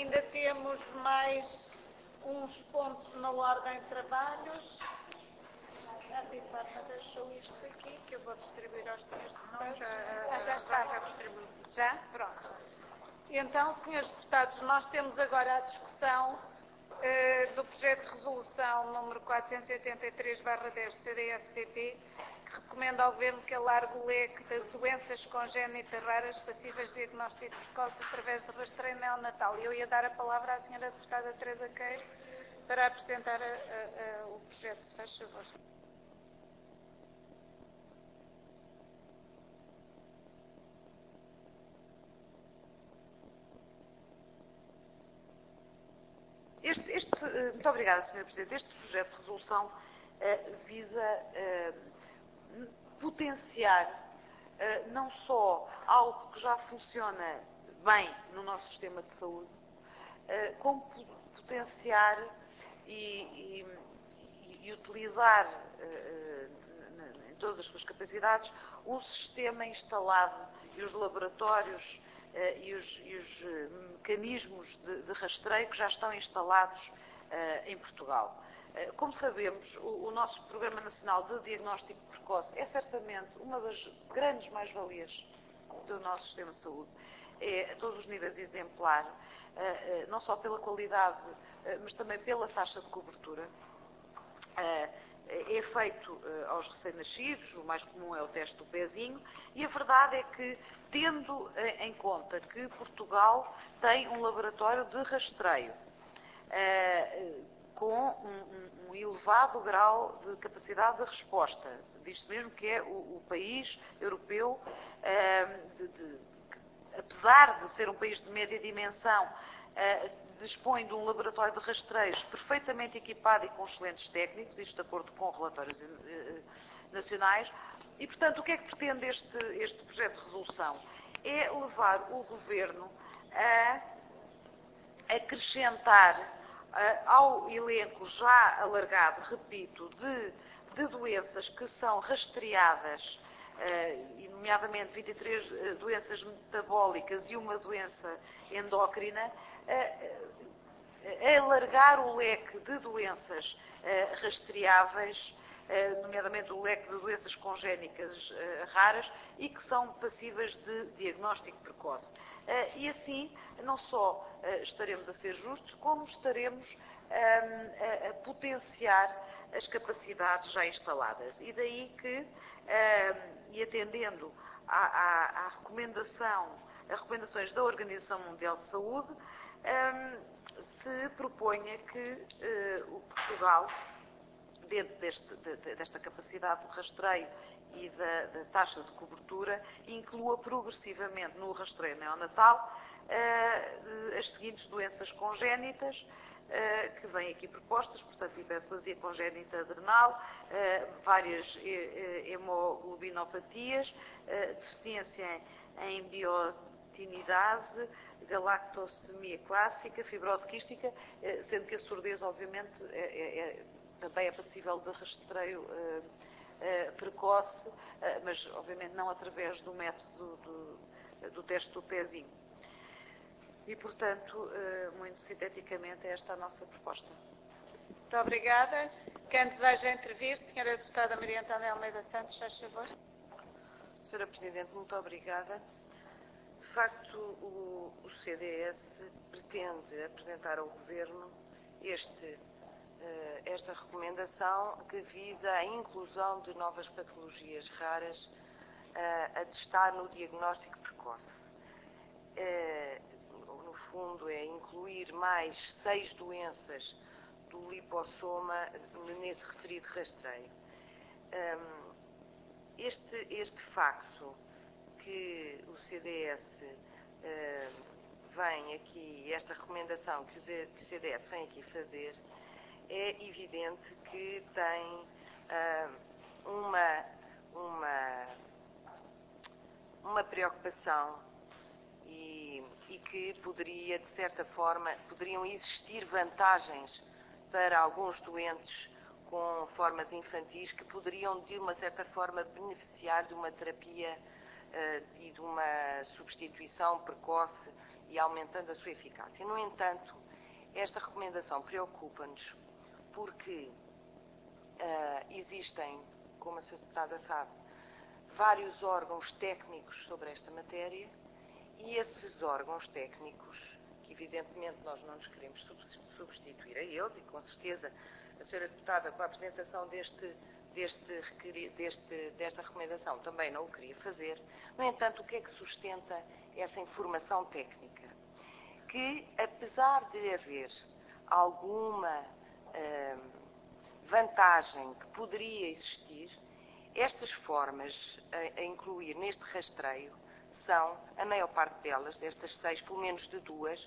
ainda temos mais uns pontos na ordem de trabalhos. A Biparma deixou isto aqui, que eu vou distribuir aos senhores deputados. Já está. Já distribuí. Já? Pronto. Então, senhores deputados, nós temos agora a discussão do projeto de resolução número 483/10 do CDS-PP, que recomenda ao Governo que alargue o leque de doenças congénitas raras passíveis de diagnóstico precoce através de rastreio neonatal. Eu ia dar a palavra à senhora deputada Teresa Queiro para apresentar o projeto, se faz favor. Muito obrigada, Sr. Presidente. Este projeto de resolução visa potenciar não só algo que já funciona bem no nosso sistema de saúde, como potenciar e utilizar em todas as suas capacidades um sistema instalado e os laboratórios e os mecanismos de rastreio que já estão instalados em Portugal. Como sabemos, o nosso Programa Nacional de Diagnóstico Precoce é certamente uma das grandes mais-valias do nosso sistema de saúde. É a todos os níveis exemplar, não só pela qualidade, mas também pela taxa de cobertura. É feito aos recém-nascidos, o mais comum é o teste do pezinho, e a verdade é que, tendo em conta que Portugal tem um laboratório de rastreio com um elevado grau de capacidade de resposta, diz-se mesmo que é o país europeu, apesar de ser um país de média dimensão, dispõe de um laboratório de rastreios perfeitamente equipado e com excelentes técnicos, isto de acordo com relatórios nacionais, e, portanto, o que é que pretende este projeto de resolução? É levar o Governo a acrescentar ao elenco já alargado, repito, de doenças que são rastreadas, e nomeadamente 23 doenças metabólicas e uma doença endócrina, alargar o leque de doenças rastreáveis, nomeadamente o leque de doenças congénicas raras e que são passíveis de diagnóstico precoce. E assim, não só estaremos a ser justos, como estaremos a potenciar as capacidades já instaladas. E daí que, e atendendo às recomendações da Organização Mundial de Saúde, se proponha que o Portugal, dentro desta capacidade de rastreio e da taxa de cobertura, inclua progressivamente no rastreio neonatal as seguintes doenças congénitas que vêm aqui propostas, portanto, hiperplasia congénita adrenal, várias hemoglobinopatias, deficiência em biotinidase, galactosemia clássica, fibrose quística, sendo que a surdez, obviamente, também é passível de rastreio precoce, mas, obviamente, não através do método do teste do pezinho. E, portanto, muito sinteticamente, esta é a nossa proposta. Muito obrigada. Quem deseja intervir, Sra. Deputada Maria Antônia Almeida Santos, faz favor. Sra. Presidente, muito obrigada. De facto, o CDS pretende apresentar ao Governo esta recomendação que visa a inclusão de novas patologias raras a testar no diagnóstico precoce. No fundo, é incluir mais 6 doenças do lipossoma nesse referido rastreio. Este facto que o CDS vem aqui, esta recomendação que o CDS vem aqui fazer, é evidente que tem uma preocupação e que poderia, de certa forma, poderiam existir vantagens para alguns doentes com formas infantis que poderiam, de uma certa forma, beneficiar de uma terapia e de uma substituição precoce e aumentando a sua eficácia. No entanto, esta recomendação preocupa-nos porque existem, como a Sra. Deputada sabe, vários órgãos técnicos sobre esta matéria e esses órgãos técnicos, que evidentemente nós não nos queremos substituir a eles, e com certeza a Sra. Deputada, com a apresentação desta recomendação, também não o queria fazer. No entanto, o que é que sustenta essa informação técnica? Que, apesar de haver alguma vantagem que poderia existir, estas formas a incluir neste rastreio são, a maior parte delas, destas 6, pelo menos de 2,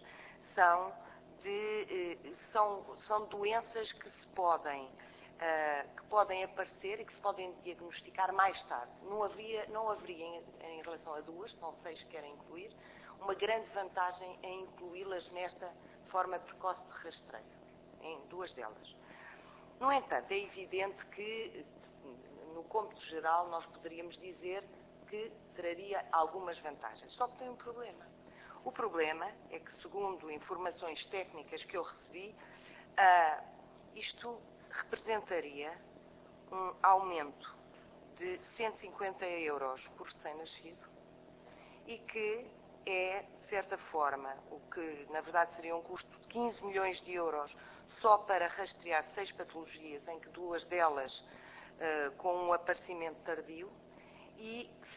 são doenças que podem aparecer e que se podem diagnosticar mais tarde. Não haveria em relação a 2, são 6 que querem incluir, uma grande vantagem em incluí-las nesta forma precoce de rastreio, em 2 delas. No entanto, é evidente que, no cômputo geral, nós poderíamos dizer que traria algumas vantagens. Só que tem um problema. O problema é que, segundo informações técnicas que eu recebi, isto representaria um aumento de 150 € por recém-nascido e que é, de certa forma, o que na verdade seria um custo de 15 milhões de euros só para rastrear 6 patologias, em que 2 delas com um aparecimento tardio, e que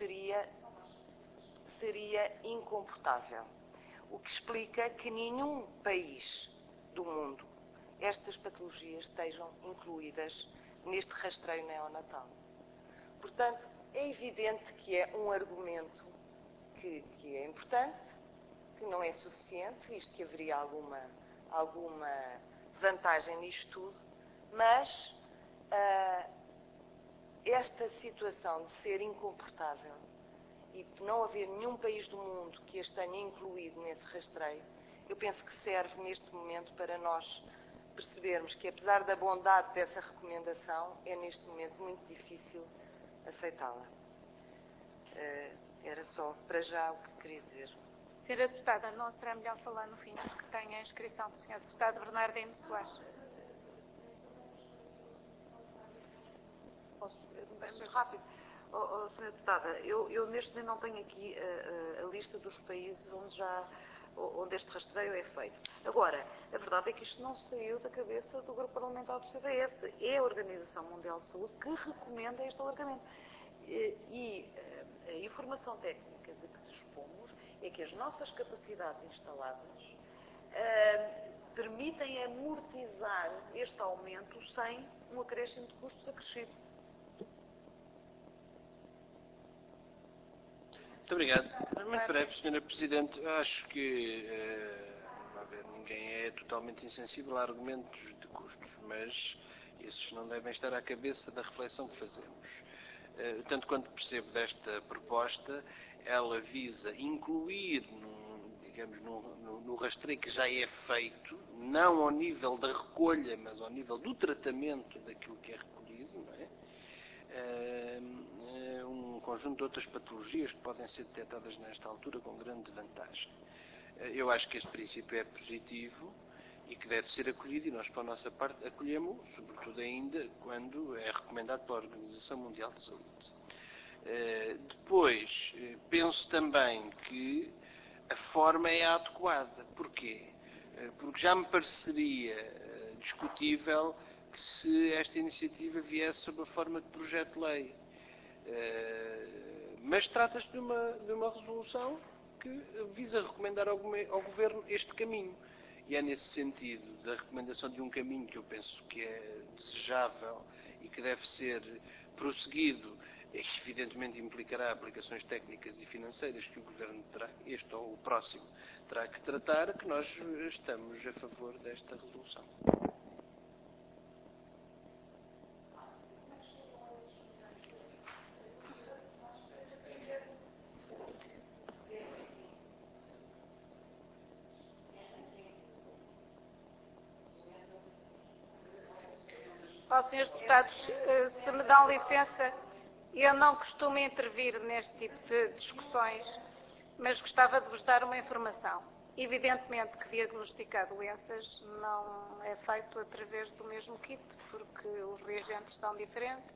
seria incomportável. O que explica que nenhum país do mundo estas patologias estejam incluídas neste rastreio neonatal. Portanto, é evidente que é um argumento que é importante, que não é suficiente, visto que haveria alguma vantagem nisto tudo, mas esta situação de ser incomportável e não haver nenhum país do mundo que as tenha incluído nesse rastreio, eu penso que serve neste momento para nós percebermos que, apesar da bondade dessa recomendação, é neste momento muito difícil aceitá-la. Era só para já o que queria dizer. Sra. Deputada, não será melhor falar no fim, porque tem a inscrição do Sr. Deputado Bernardino Soares. Muito rápido. Sra. Deputada, eu neste momento não tenho aqui a lista dos países onde este rastreio é feito. Agora, a verdade é que isto não saiu da cabeça do Grupo Parlamentar do CDS. É a Organização Mundial de Saúde que recomenda este alargamento. E a informação técnica de que dispomos é que as nossas capacidades instaladas permitem amortizar este aumento sem um acréscimo de custos acrescido. Muito obrigado. Muito breve, Sra. Presidente. Acho que ninguém é totalmente insensível a argumentos de custos, mas esses não devem estar à cabeça da reflexão que fazemos. Tanto quanto percebo desta proposta, ela visa incluir, no rastreio que já é feito, não ao nível da recolha, mas ao nível do tratamento daquilo que é recolhido, não é? Um conjunto de outras patologias que podem ser detectadas nesta altura com grande vantagem. Eu acho que este princípio é positivo e que deve ser acolhido, e nós, para a nossa parte, acolhemos, sobretudo ainda quando é recomendado pela Organização Mundial de Saúde. Depois, penso também que a forma é adequada. Porquê? Porque já me pareceria discutível que se esta iniciativa viesse sob a forma de projeto de lei. Mas trata-se de uma resolução que visa recomendar ao Governo este caminho. E é nesse sentido da recomendação de um caminho que eu penso que é desejável e que deve ser prosseguido, e que evidentemente implicará aplicações técnicas e financeiras que o Governo terá, este ou o próximo, terá que tratar, que nós estamos a favor desta resolução. Senhores Deputados, se me dão licença, eu não costumo intervir neste tipo de discussões, mas gostava de vos dar uma informação. Evidentemente que diagnosticar doenças não é feito através do mesmo kit, porque os reagentes são diferentes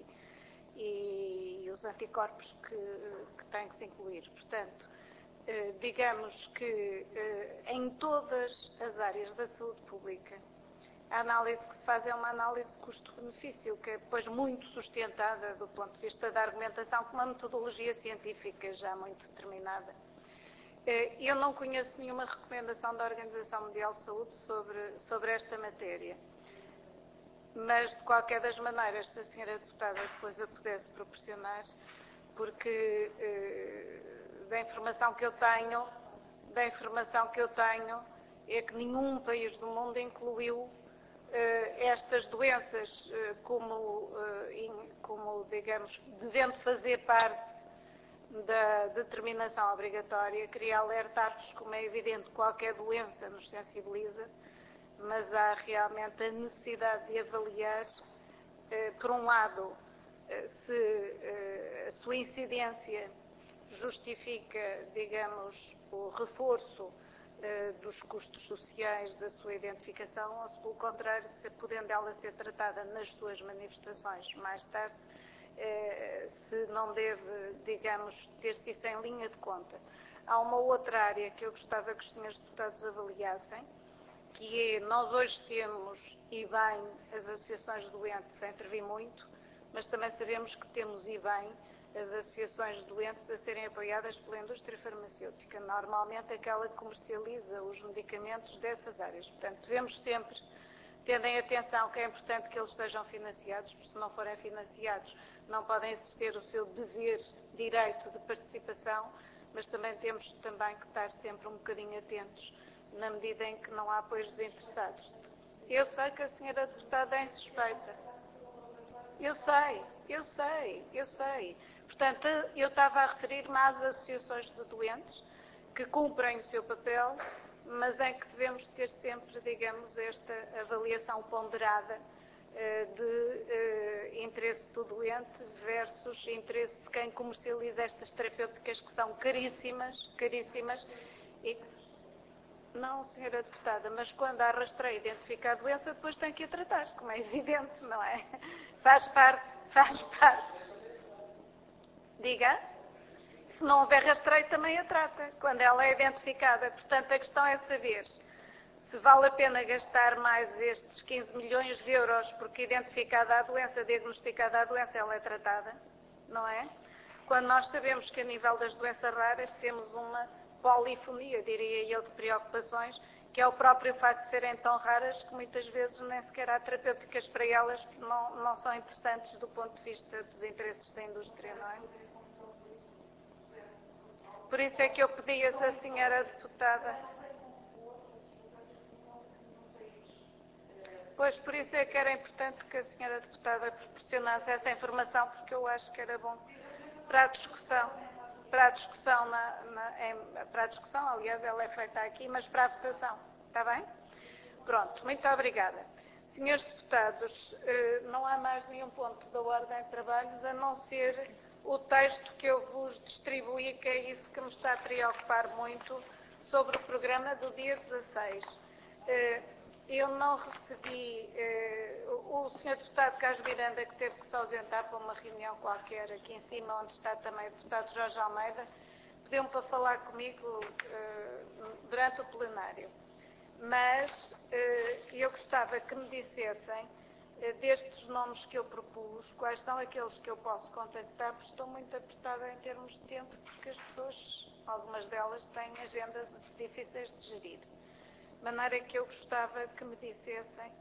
e os anticorpos que têm que se incluir. Portanto, digamos que em todas as áreas da saúde pública, a análise que se faz é uma análise de custo-benefício, que é depois muito sustentada do ponto de vista da argumentação, com uma metodologia científica já muito determinada. Eu não conheço nenhuma recomendação da Organização Mundial de Saúde sobre esta matéria, mas de qualquer das maneiras, se a senhora deputada depois a pudesse proporcionar, porque da informação que eu tenho é que nenhum país do mundo incluiu estas doenças como, digamos, devendo fazer parte da determinação obrigatória. Queria alertar-vos, como é evidente, qualquer doença nos sensibiliza, mas há realmente a necessidade de avaliar, por um lado, se a sua incidência justifica, digamos, o reforço dos custos sociais da sua identificação, ou se, pelo contrário, se podendo ela ser tratada nas suas manifestações mais tarde, se não deve, digamos, ter-se isso em linha de conta. Há uma outra área que eu gostava que os senhores deputados avaliassem, que é, nós hoje temos, e bem, as associações de doentes a intervir muito, mas também sabemos que temos, e bem, as associações de doentes a serem apoiadas pela indústria farmacêutica, normalmente aquela que comercializa os medicamentos dessas áreas. Portanto, devemos sempre ter em atenção que é importante que eles sejam financiados, porque se não forem financiados não podem exercer o seu direito de participação, mas também temos que estar sempre um bocadinho atentos, na medida em que não há apoios desinteressados. Eu sei que a senhora deputada é insuspeita. Eu sei. Portanto, eu estava a referir-me às associações de doentes que cumprem o seu papel, mas em que devemos ter sempre, digamos, esta avaliação ponderada de interesse do doente versus interesse de quem comercializa estas terapêuticas que são caríssimas, e não, senhora deputada, mas quando há rastreio e identifica a doença, depois tem que a tratar, como é evidente, não é? Faz parte. Diga? Se não houver rastreio, também a trata, quando ela é identificada. Portanto, a questão é saber se vale a pena gastar mais estes 15 milhões de euros, porque identificada a doença, diagnosticada a doença, ela é tratada, não é? Quando nós sabemos que a nível das doenças raras temos uma polifonia, diria eu, de preocupações, que é o próprio facto de serem tão raras que muitas vezes nem sequer há terapêuticas para elas, que não são interessantes do ponto de vista dos interesses da indústria, não é? Por isso é que eu pedi a senhora deputada. Pois, por isso é que era importante que a senhora deputada proporcionasse essa informação, porque eu acho que era bom para a discussão. Para a discussão, aliás, ela é feita aqui, mas para a votação. Está bem? Pronto, muito obrigada. Senhores deputados, não há mais nenhum ponto da ordem de trabalhos, a não ser o texto que eu vos distribuí, que é isso que me está a preocupar muito, sobre o programa do dia 16. Eu não recebi, o Sr. Deputado Carlos Miranda, que teve que se ausentar para uma reunião qualquer aqui em cima, onde está também o Deputado Jorge Almeida, pediu-me para falar comigo durante o plenário. Mas eu gostava que me dissessem, destes nomes que eu propus, quais são aqueles que eu posso contactar, porque estou muito apertada em termos de tempo, porque as pessoas, algumas delas, têm agendas difíceis de gerir. De maneira que eu gostava que me dissessem,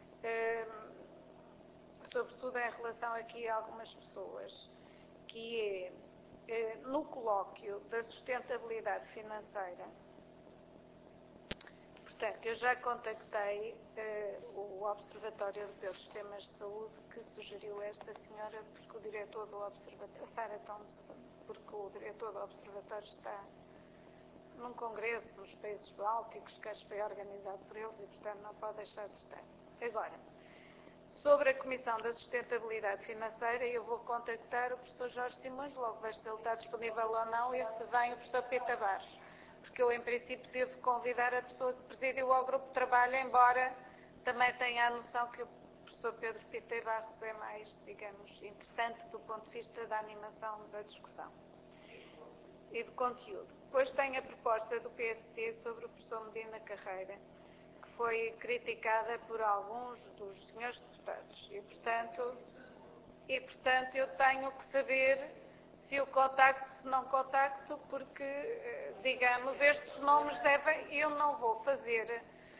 sobretudo em relação aqui a algumas pessoas, que é, no colóquio da sustentabilidade financeira, portanto, eu já contactei o Observatório Europeu de Sistemas de Saúde, que sugeriu esta senhora, porque o diretor do Observatório, Sara Thompson, porque o diretor do Observatório está num congresso nos países bálticos, que acho que foi organizado por eles e, portanto, não pode deixar de estar. Agora, sobre a Comissão da Sustentabilidade Financeira, eu vou contactar o professor Jorge Simões, logo vejo se ele está disponível ou não, e se vem o professor Pita Barros. porque eu, em princípio, devo convidar a pessoa que presidiu ao grupo de trabalho, embora também tenha a noção que o professor Pedro Pitei Barros é mais, digamos, interessante do ponto de vista da animação da discussão e do conteúdo. Depois tem a proposta do PSD sobre o professor Medina Carreira, que foi criticada por alguns dos senhores deputados. E, portanto, eu tenho que saber se o contacto, se não contacto, porque, digamos, estes nomes devem... Eu não vou fazer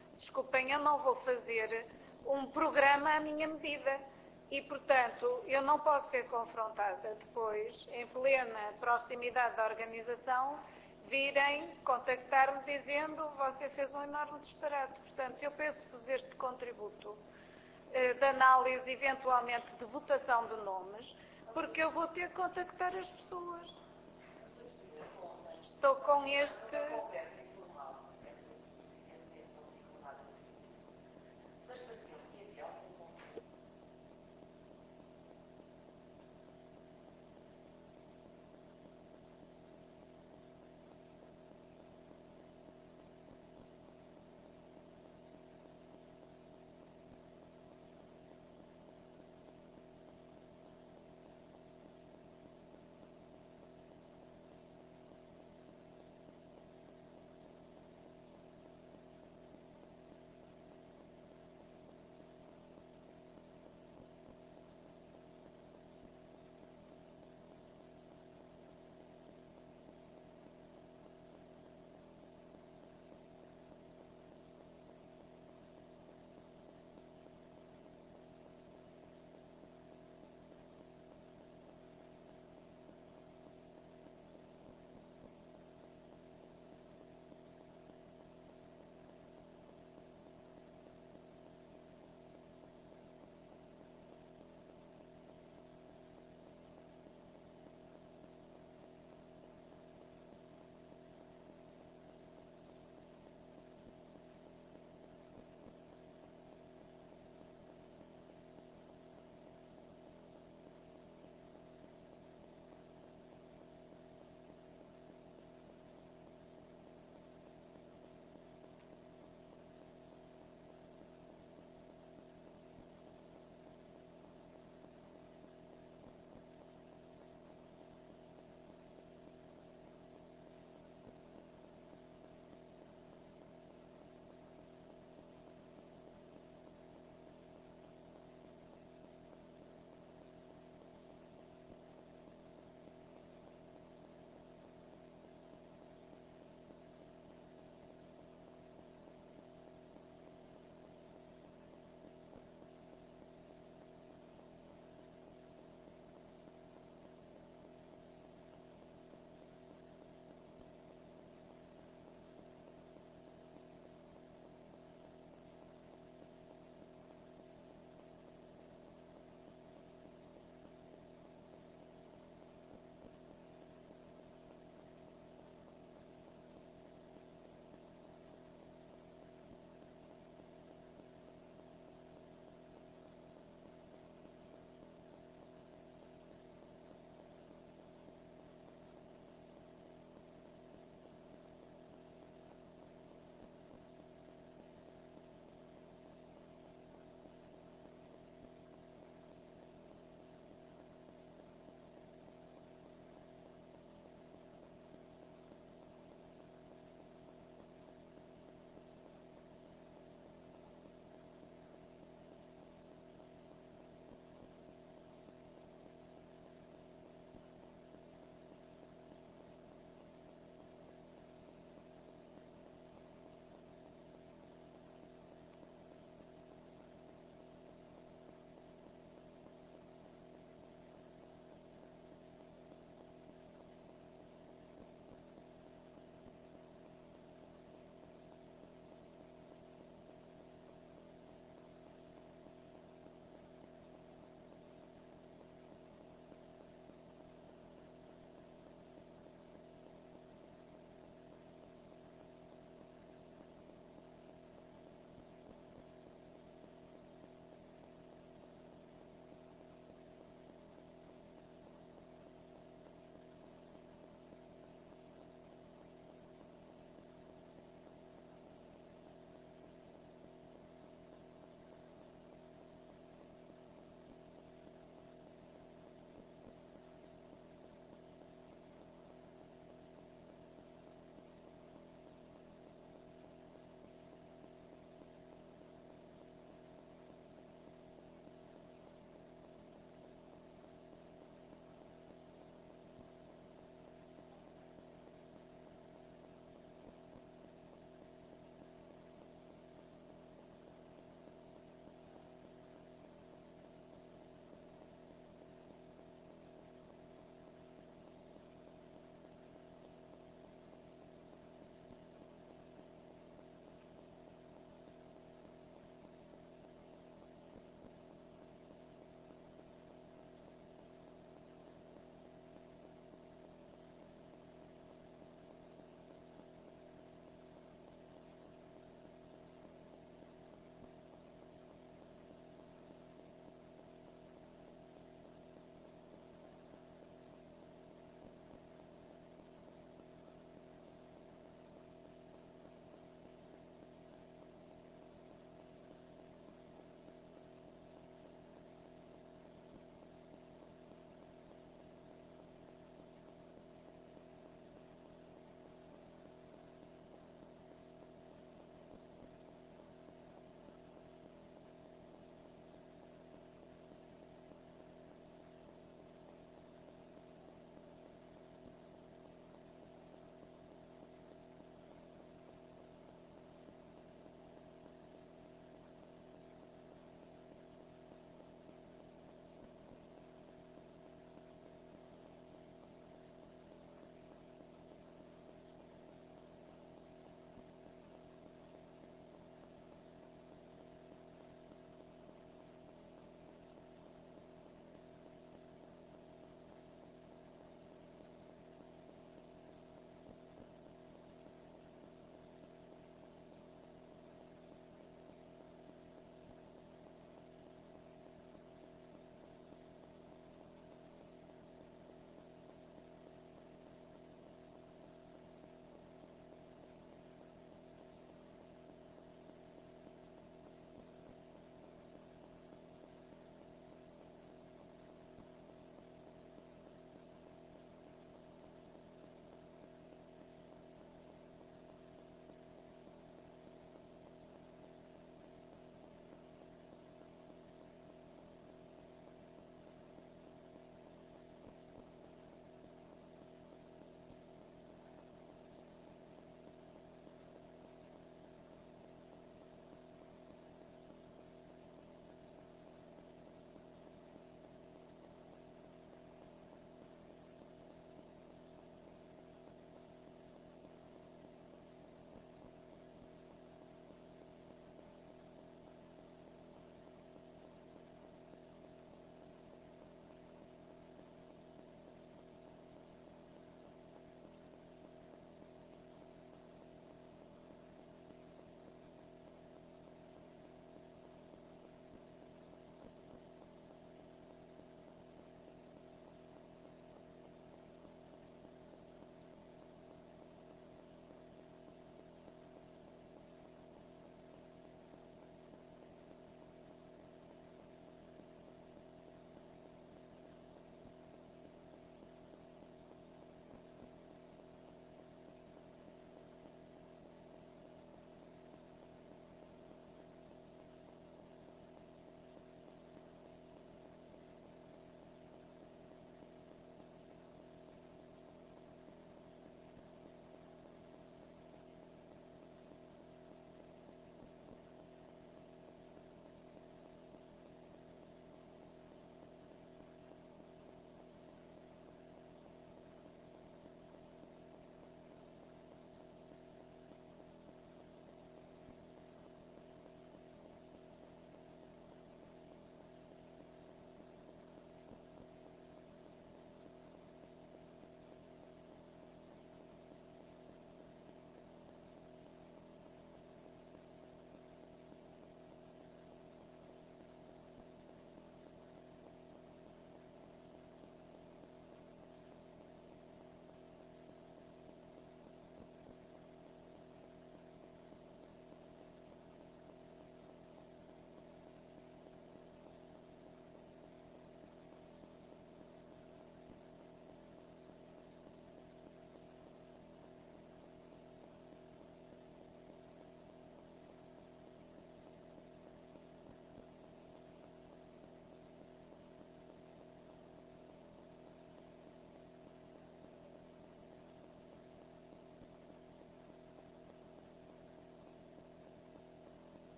um programa à minha medida. E, portanto, eu não posso ser confrontada depois, em plena proximidade da organização, virem contactar-me dizendo você fez um enorme disparate. Portanto, eu peço-vos este contributo de análise, eventualmente de votação de nomes, porque eu vou ter que contactar as pessoas. Estou com este...